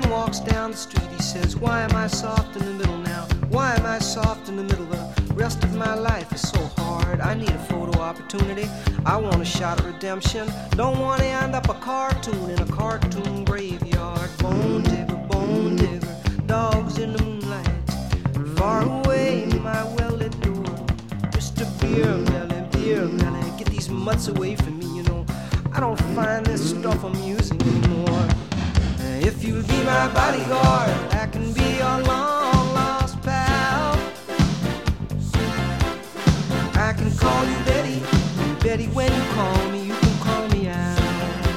walks down the street, he says, why am I soft in the middle now? Why am I soft in the middle? The rest of my life is so hard. I need a photo opportunity. I want a shot of redemption. Don't want to end up a cartoon in a cartoon graveyard. Bone digger, dogs in the moonlight. Far away, my well-lit door. Mr. Beer Melly, get these mutts away from me, you know. I don't find this stuff amusing anymore. If you'll be my bodyguard, I can be your long-lost pal. I can call you Betty, and Betty, when you call me, you can call me out.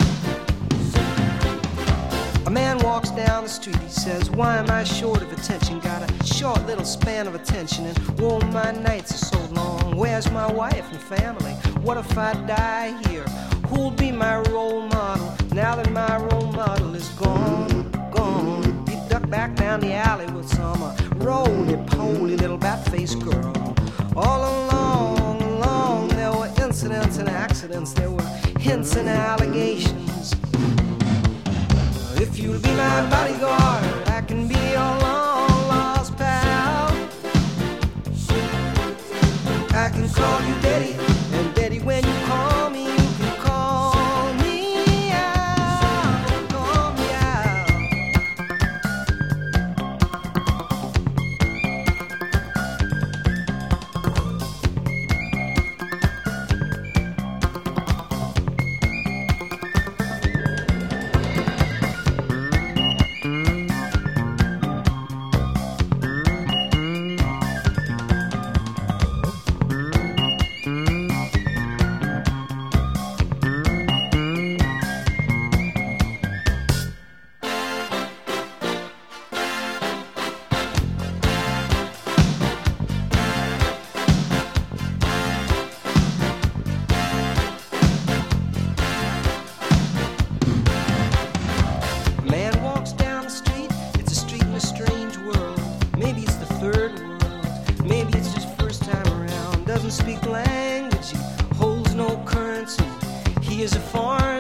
A man walks down the street, he says, why am I short of attention? Got a short little span of attention, and whoa, my nights are so long. Where's my wife and family? What if I die here? Who'll be my role model now that my role model is gone? He ducked back down the alley with some roly-poly little bat-faced girl. All along, there were incidents and accidents. There were hints and allegations. If you'll be my bodyguard, I can be your long-lost pal. I can call you Betty, and Betty, when you call me, you can call me out, call me out. Speak language, he holds no currency. He is a foreign